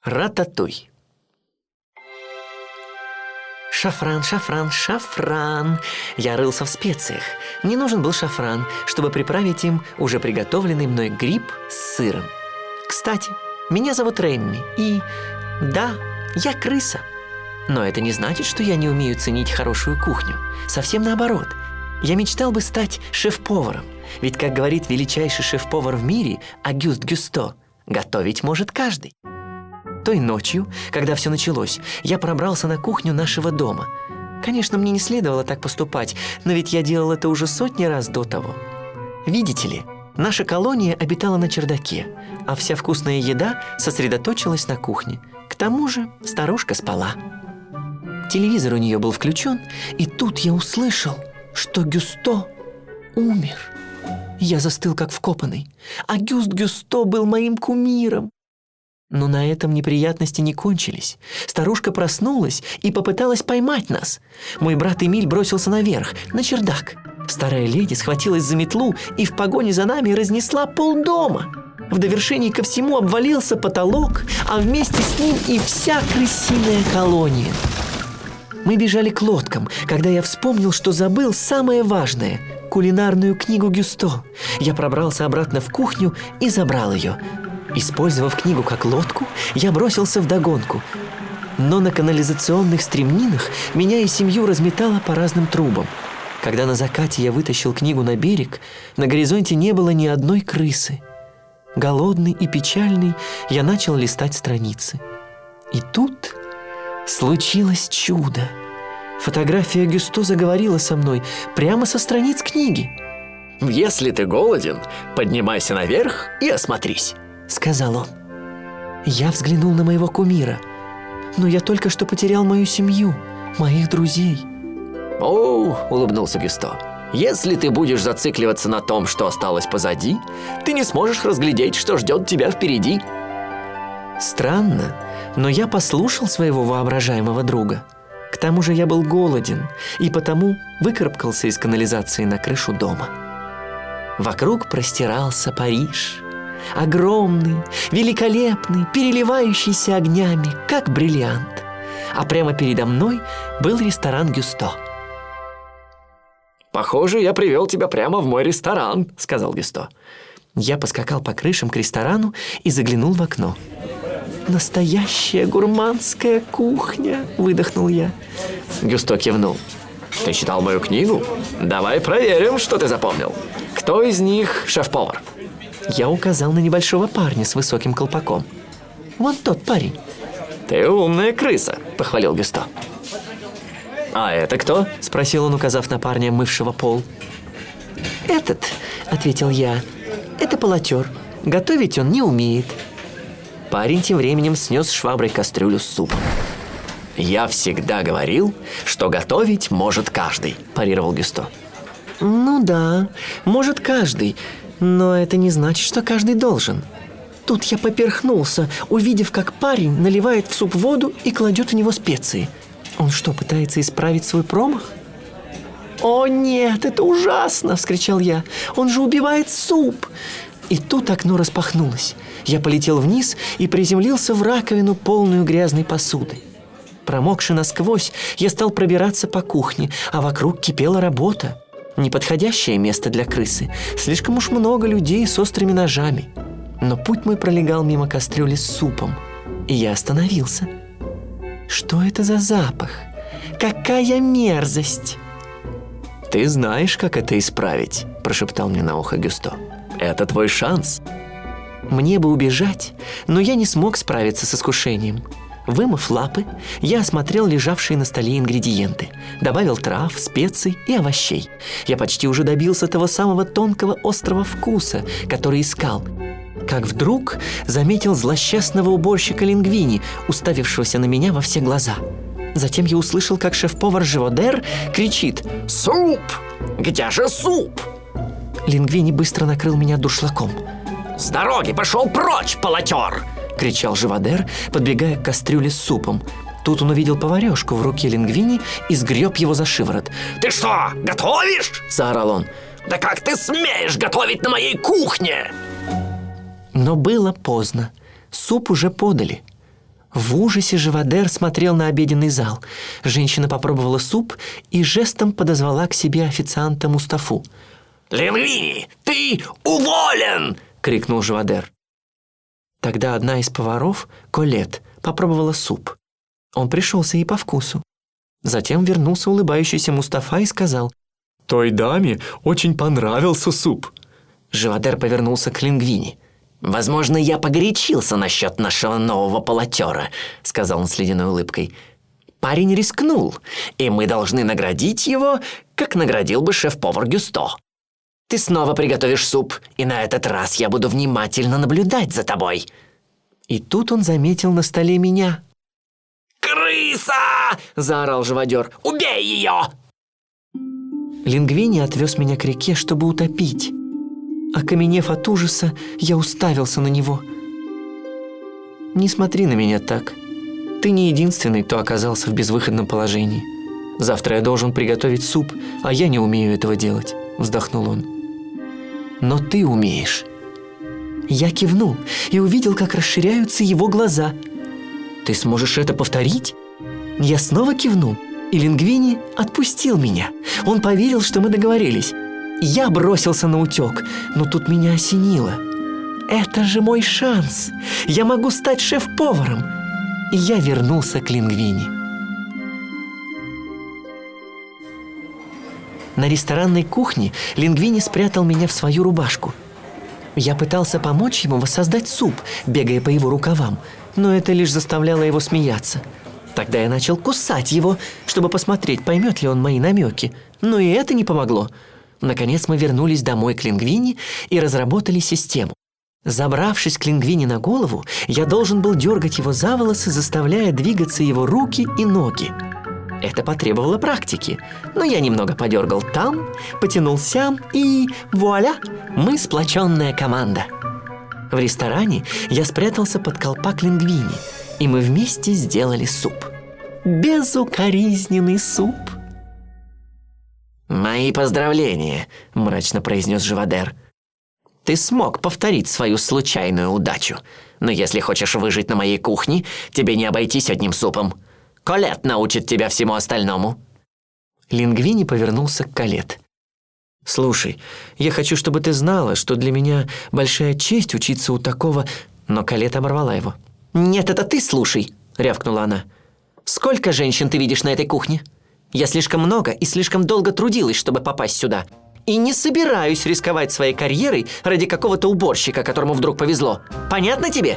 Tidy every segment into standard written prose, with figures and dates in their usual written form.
Рататуй. Шафран, шафран, шафран. Я рылся в специях. Мне нужен был шафран, чтобы приправить им уже приготовленный мной гриб с сыром. Кстати, меня зовут Рэмми, и... да, я крыса. Но это не значит, что я не умею ценить хорошую кухню. Совсем наоборот. Я мечтал бы стать шеф-поваром. Ведь, как говорит величайший шеф-повар в мире, Огюст Гюсто, готовить может каждый. Той ночью, когда все началось, я пробрался на кухню нашего дома. Конечно, мне не следовало так поступать, но ведь я делал это уже сотни раз до того. Видите ли, наша колония обитала на чердаке, а вся вкусная еда сосредоточилась на кухне. К тому же старушка спала. Телевизор у нее был включен, и тут я услышал, что Гюсто умер. Я застыл как вкопанный. Огюст Гюсто был моим кумиром. Но на этом неприятности не кончились. Старушка проснулась и попыталась поймать нас. Мой брат Эмиль бросился наверх, на чердак. Старая леди схватилась за метлу и в погоне за нами разнесла полдома. В довершении ко всему обвалился потолок, а вместе с ним и вся крысиная колония. Мы бежали к лодкам, когда я вспомнил, что забыл самое важное – кулинарную книгу Гюсто. Я пробрался обратно в кухню и забрал ее. Использовав книгу как лодку, я бросился вдогонку. Но на канализационных стремнинах меня и семью разметало по разным трубам. Когда на закате я вытащил книгу на берег, на горизонте не было ни одной крысы. Голодный и печальный, я начал листать страницы. И тут случилось чудо. Фотография Гюсто заговорила со мной прямо со страниц книги. «Если ты голоден, поднимайся наверх и осмотрись», — сказал он. Я взглянул на моего кумира. Но я только что потерял мою семью, моих друзей. «О, — улыбнулся Гюсто, — если ты будешь зацикливаться на том, что осталось позади, ты не сможешь разглядеть, что ждет тебя впереди». Странно, но я послушал своего воображаемого друга. К тому же я был голоден, и потому выкарабкался из канализации на крышу дома. Вокруг простирался Париж. Огромный, великолепный, переливающийся огнями, как бриллиант. А прямо передо мной был ресторан Гюсто. «Похоже, я привел тебя прямо в мой ресторан», — сказал Гюсто. Я поскакал по крышам к ресторану и заглянул в окно. «Настоящая гурманская кухня!» – выдохнул я. Гюсто кивнул. «Ты читал мою книгу? Давай проверим, что ты запомнил. Кто из них шеф-повар?» Я указал на небольшого парня с высоким колпаком. «Вон тот парень». «Ты умная крыса», – похвалил Гюсто. «А это кто?» – спросил он, указав на парня, мывшего пол. «Этот», – ответил я, – «это полотер. Готовить он не умеет». Парень тем временем снес шваброй кастрюлю с супом. «Я всегда говорил, что готовить может каждый», – парировал Гюсто. «Ну да, может каждый, но это не значит, что каждый должен». Тут я поперхнулся, увидев, как парень наливает в суп воду и кладет в него специи. Он что, пытается исправить свой промах? «О нет, это ужасно!» – вскричал я. «Он же убивает суп!» И тут окно распахнулось. Я полетел вниз и приземлился в раковину, полную грязной посуды. Промокши насквозь, я стал пробираться по кухне, а вокруг кипела работа. Неподходящее место для крысы. Слишком уж много людей с острыми ножами. Но путь мой пролегал мимо кастрюли с супом, и я остановился. Что это за запах? Какая мерзость! «Ты знаешь, как это исправить», – прошептал мне на ухо Гюсто. «Это твой шанс». Мне бы убежать, но я не смог справиться с искушением. Вымыв лапы, я осмотрел лежавшие на столе ингредиенты, добавил трав, специй и овощей. Я почти уже добился того самого тонкого острого вкуса, который искал. Как вдруг заметил злосчастного уборщика Лингвини, уставившегося на меня во все глаза. Затем я услышал, как шеф-повар Живодер кричит: «Суп! Где же суп?» Лингвини быстро накрыл меня дуршлагом. «С дороги пошел прочь, полотер!» — кричал Живодер, подбегая к кастрюле с супом. Тут он увидел поварешку в руке Лингвини и сгреб его за шиворот. «Ты что, готовишь?» — заорал он. «Да как ты смеешь готовить на моей кухне?» Но было поздно. Суп уже подали. В ужасе Живодер смотрел на обеденный зал. Женщина попробовала суп и жестом подозвала к себе официанта Мустафу. «Лингвини, ты уволен!» – крикнул Живодер. Тогда одна из поваров, Колет, попробовала суп. Он пришелся ей по вкусу. Затем вернулся улыбающийся Мустафа и сказал: «Той даме очень понравился суп». Живодер повернулся к Лингвини. «Возможно, я погорячился насчет нашего нового полотера», — сказал он с ледяной улыбкой. «Парень рискнул, и мы должны наградить его, как наградил бы шеф-повар Гюсто. Ты снова приготовишь суп, и на этот раз я буду внимательно наблюдать за тобой». И тут он заметил на столе меня. «Крыса!» — заорал Живодер. «Убей ее!» Лингвини отвез меня к реке, чтобы утопить. Окаменев от ужаса, я уставился на него. «Не смотри на меня так. Ты не единственный, кто оказался в безвыходном положении. Завтра я должен приготовить суп, а я не умею этого делать», — вздохнул он. «Но ты умеешь». Я кивнул и увидел, как расширяются его глаза. «Ты сможешь это повторить?» Я снова кивнул, и Лингвини отпустил меня. Он поверил, что мы договорились. Я бросился на утек, но тут меня осенило. Это же мой шанс! Я могу стать шеф-поваром! И я вернулся к Лингвини. На ресторанной кухне Лингвини спрятал меня в свою рубашку. Я пытался помочь ему воссоздать суп, бегая по его рукавам, но это лишь заставляло его смеяться. Тогда я начал кусать его, чтобы посмотреть, поймет ли он мои намеки, но и это не помогло. Наконец мы вернулись домой к Лингвини и разработали систему. Забравшись к Лингвини на голову, я должен был дергать его за волосы, заставляя двигаться его руки и ноги. Это потребовало практики, но я немного подергал там, потянул сям и вуаля, мы сплоченная команда. В ресторане я спрятался под колпак Лингвини, и мы вместе сделали суп. Безукоризненный суп. «Мои поздравления», — мрачно произнес Живодер. «Ты смог повторить свою случайную удачу. Но если хочешь выжить на моей кухне, тебе не обойтись одним супом. Колет научит тебя всему остальному». Лингвини повернулся к Колет. «Слушай, я хочу, чтобы ты знала, что для меня большая честь учиться у такого...» Но Колет оборвала его. «Нет, это ты слушай», — рявкнула она. «Сколько женщин ты видишь на этой кухне? Я слишком много и слишком долго трудилась, чтобы попасть сюда. И не собираюсь рисковать своей карьерой ради какого-то уборщика, которому вдруг повезло. Понятно тебе?»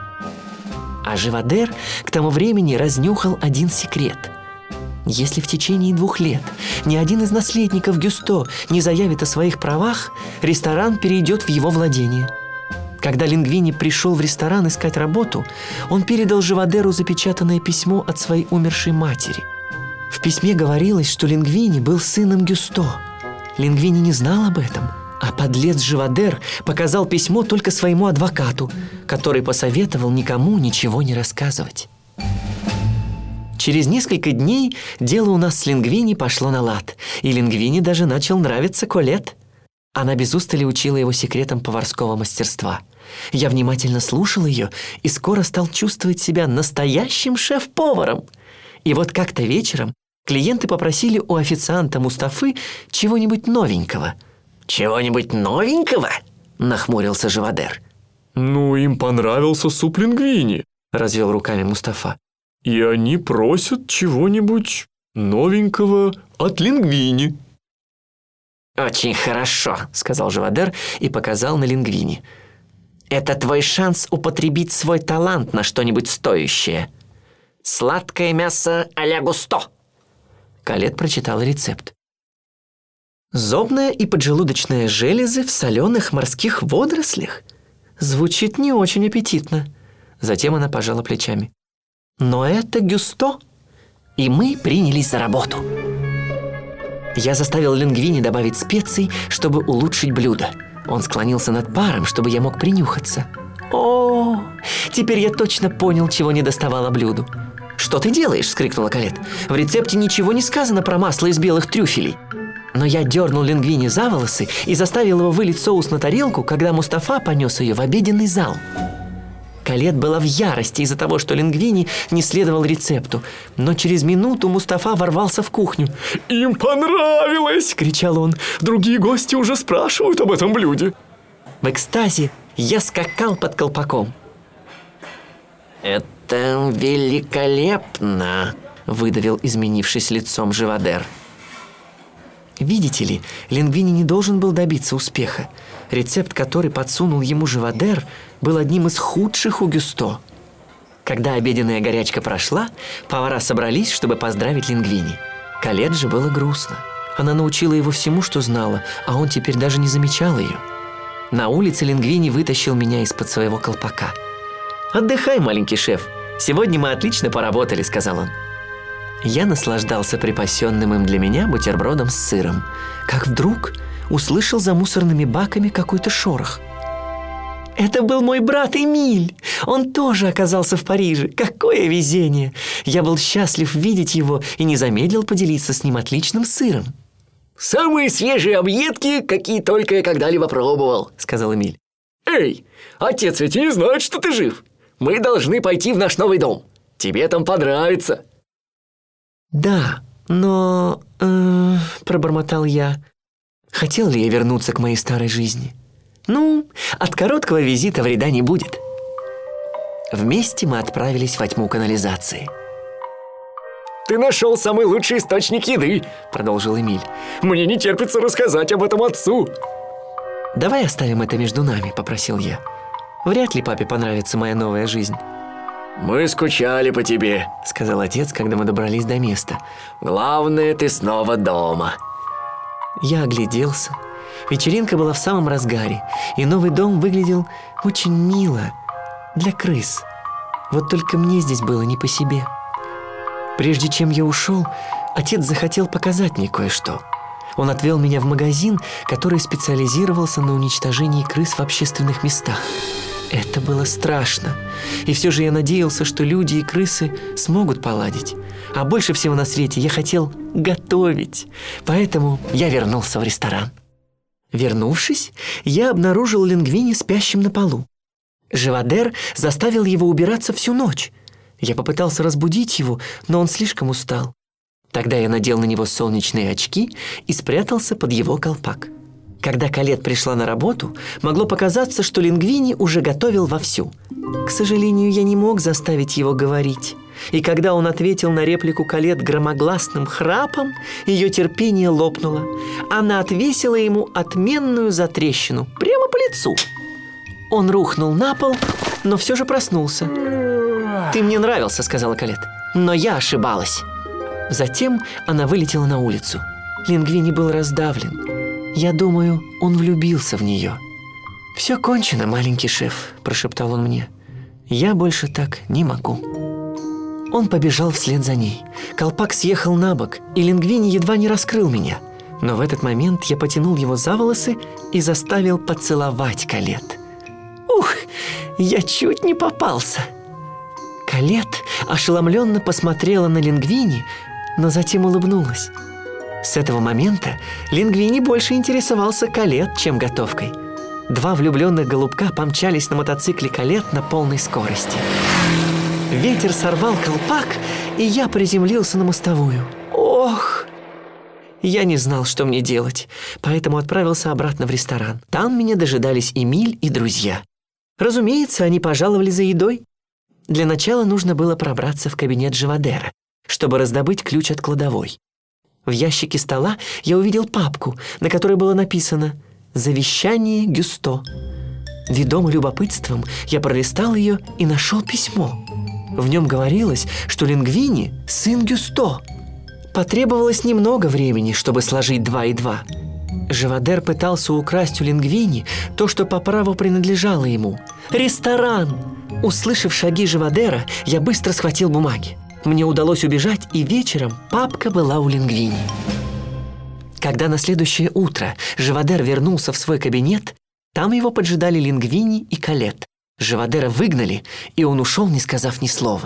А Живодер к тому времени разнюхал один секрет. Если в течение 2 лет ни один из наследников Гюсто не заявит о своих правах, ресторан перейдет в его владение. Когда Лингвини пришел в ресторан искать работу, он передал Живодеру запечатанное письмо от своей умершей матери. В письме говорилось, что Лингвини был сыном Гюсто. Лингвини не знал об этом, а подлец Живодер показал письмо только своему адвокату, который посоветовал никому ничего не рассказывать. Через несколько дней дело у нас с Лингвини пошло на лад, и Лингвини даже начал нравиться Колет. Она без устали учила его секретам поварского мастерства. Я внимательно слушал ее и скоро стал чувствовать себя настоящим шеф-поваром. И вот как-то вечером клиенты попросили у официанта Мустафы чего-нибудь новенького. «Чего-нибудь новенького?» – нахмурился Живодер. «Ну, им понравился суп Лингвини», – развел руками Мустафа. «И они просят чего-нибудь новенького от Лингвини». «Очень хорошо», – сказал Живодер и показал на Лингвини. «Это твой шанс употребить свой талант на что-нибудь стоящее. Сладкое мясо а-ля Густо». Колет прочитал рецепт. Зобная и поджелудочная железы в соленых морских водорослях? Звучит не очень аппетитно. Затем она пожала плечами. Но это Гюсто. И мы принялись за работу. Я заставил Лингвини добавить специй, чтобы улучшить блюдо. Он склонился над паром, чтобы я мог принюхаться. О, теперь я точно понял, чего недоставало блюду. «Что ты делаешь?» – вскрикнула Колет. «В рецепте ничего не сказано про масло из белых трюфелей». Но я дернул Лингвини за волосы и заставил его вылить соус на тарелку, когда Мустафа понес ее в обеденный зал. Калет была в ярости из-за того, что Лингвини не следовал рецепту. Но через минуту Мустафа ворвался в кухню. «Им понравилось!» – кричал он. «Другие гости уже спрашивают об этом блюде». В экстазе я скакал под колпаком. «Это великолепно!» – выдавил, изменившись лицом, Живодер. Видите ли, Лингвини не должен был добиться успеха. Рецепт, который подсунул ему Живодер, был одним из худших у Гюсто. Когда обеденная горячка прошла, повара собрались, чтобы поздравить Лингвини. Калет же было грустно. Она научила его всему, что знала, а он теперь даже не замечал ее. На улице Лингвини вытащил меня из-под своего колпака. «Отдыхай, маленький шеф. Сегодня мы отлично поработали», — сказал он. Я наслаждался припасенным им для меня бутербродом с сыром, как вдруг услышал за мусорными баками какой-то шорох. Это был мой брат Эмиль. Он тоже оказался в Париже. Какое везение! Я был счастлив видеть его и не замедлил поделиться с ним отличным сыром. «Самые свежие объедки, какие только я когда-либо пробовал», — сказал Эмиль. «Эй, отец ведь не знает, что ты жив. Мы должны пойти в наш новый дом. Тебе там понравится». «Да, но...» пробормотал я. Хотел ли я вернуться к моей старой жизни? Ну, от короткого визита вреда не будет. Вместе мы отправились во тьму канализации. «Ты нашел самый лучший источник еды», — продолжил Эмиль. «Мне не терпится рассказать об этом отцу». «Давай оставим это между нами», — попросил я. «Вряд ли папе понравится моя новая жизнь». «Мы скучали по тебе», — сказал отец, когда мы добрались до места. «Главное, ты снова дома». Я огляделся. Вечеринка была в самом разгаре, и новый дом выглядел очень мило для крыс. Вот только мне здесь было не по себе. Прежде чем я ушел, отец захотел показать мне кое-что. Он отвел меня в магазин, который специализировался на уничтожении крыс в общественных местах. Это было страшно. И все же я надеялся, что люди и крысы смогут поладить. А больше всего на свете я хотел готовить. Поэтому я вернулся в ресторан. Вернувшись, я обнаружил Лингвини спящим на полу. Живодер заставил его убираться всю ночь. Я попытался разбудить его, но он слишком устал. Тогда я надел на него солнечные очки и спрятался под его колпак. Когда Калет пришла на работу, могло показаться, что Лингвини уже готовил вовсю. К сожалению, я не мог заставить его говорить. И когда он ответил на реплику Калет громогласным храпом, ее терпение лопнуло. Она отвесила ему отменную затрещину прямо по лицу. Он рухнул на пол, но все же проснулся. «Ты мне нравился», — сказала Калет, — «но я ошибалась». Затем она вылетела на улицу. Лингвини был раздавлен. Я думаю, он влюбился в нее. «Все кончено, маленький шеф», – прошептал он мне. «Я больше так не могу». Он побежал вслед за ней. Колпак съехал на бок, и Лингвини едва не раскрыл меня. Но в этот момент я потянул его за волосы и заставил поцеловать Калет. Ух, я чуть не попался. Калет ошеломленно посмотрела на Лингвини, но затем улыбнулась. С этого момента Лингвини больше интересовался Калет, чем готовкой. Два влюбленных голубка помчались на мотоцикле Калет на полной скорости. Ветер сорвал колпак, и я приземлился на мостовую. Ох! Я не знал, что мне делать, поэтому отправился обратно в ресторан. Там меня дожидались Эмиль и друзья. Разумеется, они пожаловали за едой. Для начала нужно было пробраться в кабинет Живодера, чтобы раздобыть ключ от кладовой. В ящике стола я увидел папку, на которой было написано «Завещание Гюсто». Ведомый любопытством, я пролистал ее и нашел письмо. В нем говорилось, что Лингвини – сын Гюсто. Потребовалось немного времени, чтобы сложить 2 и 2. Живодер пытался украсть у Лингвини то, что по праву принадлежало ему – ресторан. Услышав шаги Живодера, я быстро схватил бумаги. Мне удалось убежать, и вечером папка была у Лингвини. Когда на следующее утро Живодер вернулся в свой кабинет, там его поджидали Лингвини и Калет. Живодера выгнали, и он ушел, не сказав ни слова.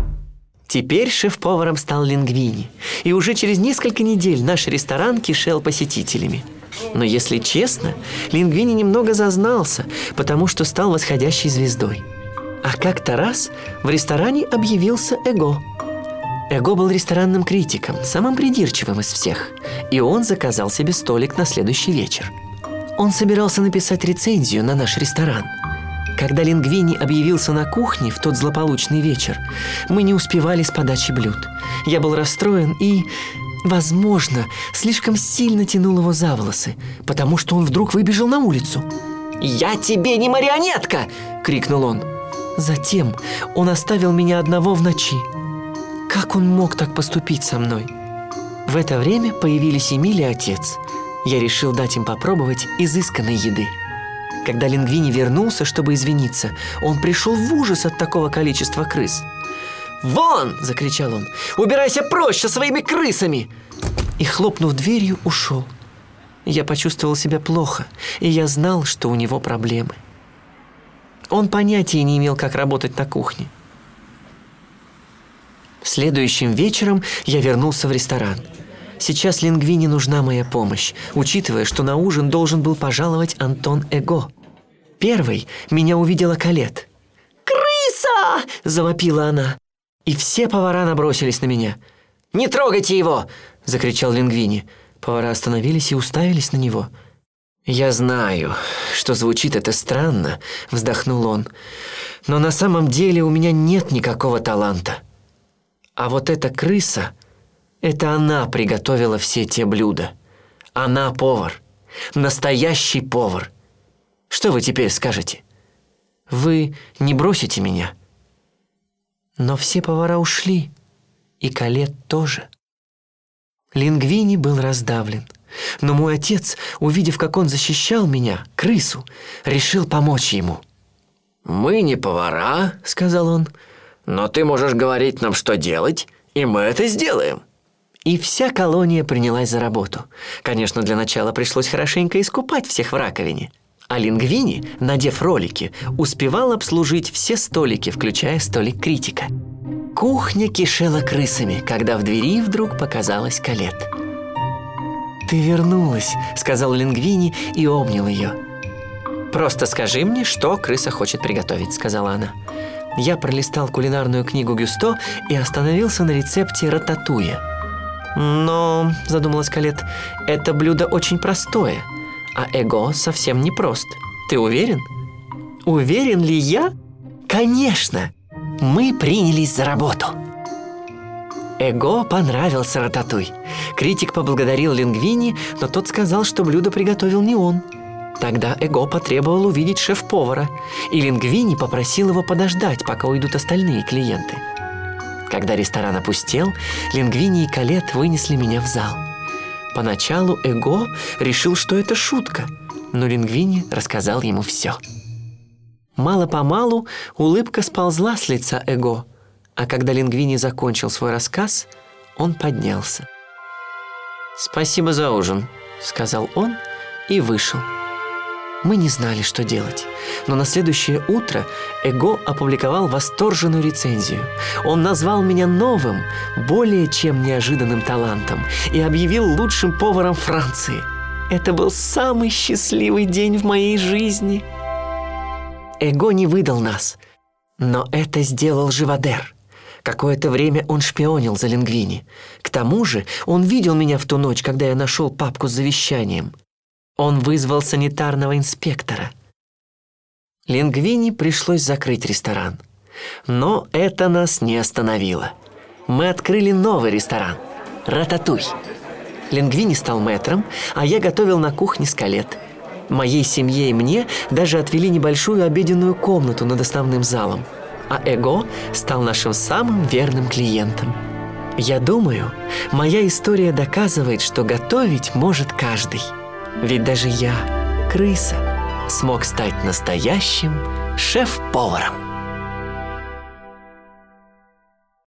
Теперь шеф-поваром стал Лингвини, и уже через несколько недель наш ресторан кишел посетителями. Но если честно, Лингвини немного зазнался, потому что стал восходящей звездой. А как-то раз в ресторане объявился Эго. Эго был ресторанным критиком, самым придирчивым из всех, и он заказал себе столик на следующий вечер. Он собирался написать рецензию на наш ресторан. Когда Лингвини объявился на кухне в тот злополучный вечер, мы не успевали с подачи блюд. Я был расстроен и, возможно, слишком сильно тянул его за волосы, потому что он вдруг выбежал на улицу. «Я тебе не марионетка!» – крикнул он. Затем он оставил меня одного в ночи. Как он мог так поступить со мной? В это время появились Эмиль и отец. Я решил дать им попробовать изысканной еды. Когда Лингвини вернулся, чтобы извиниться, он пришел в ужас от такого количества крыс. «Вон!» – закричал он. «Убирайся прочь со своими крысами!» И, хлопнув дверью, ушел. Я почувствовал себя плохо, и я знал, что у него проблемы. Он понятия не имел, как работать на кухне. Следующим вечером я вернулся в ресторан. Сейчас Лингвини нужна моя помощь, учитывая, что на ужин должен был пожаловать Антон Эго. Первой меня увидела Колет. «Крыса!» – завопила она. И все повара набросились на меня. «Не трогайте его!» – закричал Лингвини. Повара остановились и уставились на него. «Я знаю, что звучит это странно», – вздохнул он. «Но на самом деле у меня нет никакого таланта. А вот эта крыса, это она приготовила все те блюда. Она повар, настоящий повар. Что вы теперь скажете? Вы не бросите меня?» Но все повара ушли, и Колет тоже. Лингвини был раздавлен. Но мой отец, увидев, как он защищал меня, крысу, решил помочь ему. «Мы не повара», — сказал он, — «но ты можешь говорить нам, что делать, и мы это сделаем». И вся колония принялась за работу. Конечно, для начала пришлось хорошенько искупать всех в раковине. А Лингвини, надев ролики, успевал обслужить все столики, включая столик критика. Кухня кишела крысами, когда в двери вдруг показалась Колет. «Ты вернулась», — сказал Лингвини и обнял ее. «Просто скажи мне, что крыса хочет приготовить», — сказала она. Я пролистал кулинарную книгу Гюсто и остановился на рецепте рататуя. «Но», — задумалась Колет, — «это блюдо очень простое, а Эго совсем не прост. Ты уверен?» «Уверен ли я? Конечно!» Мы принялись за работу. Эго понравился рататуй. Критик поблагодарил Лингвини, но тот сказал, что блюдо приготовил не он. Тогда Эго потребовал увидеть шеф-повара, и Лингвини попросил его подождать, пока уйдут остальные клиенты. Когда ресторан опустел, Лингвини и Колет вынесли меня в зал. Поначалу Эго решил, что это шутка, но Лингвини рассказал ему все. Мало-помалу улыбка сползла с лица Эго, а когда Лингвини закончил свой рассказ, он поднялся. «Спасибо за ужин», — сказал он и вышел. Мы не знали, что делать, но на следующее утро Эго опубликовал восторженную рецензию. Он назвал меня новым, более чем неожиданным талантом и объявил лучшим поваром Франции. Это был самый счастливый день в моей жизни. Эго не выдал нас, но это сделал Живодер. Какое-то время он шпионил за Лингвини. К тому же он видел меня в ту ночь, когда я нашел папку с завещанием. Он вызвал санитарного инспектора. Лингвини пришлось закрыть ресторан. Но это нас не остановило. Мы открыли новый ресторан – «Рататуй». Лингвини стал мэтром, а я готовил на кухне с Колет. Моей семье и мне даже отвели небольшую обеденную комнату над основным залом. А Эго стал нашим самым верным клиентом. Я думаю, моя история доказывает, что готовить может каждый. Ведь даже я, крыса, смог стать настоящим шеф-поваром.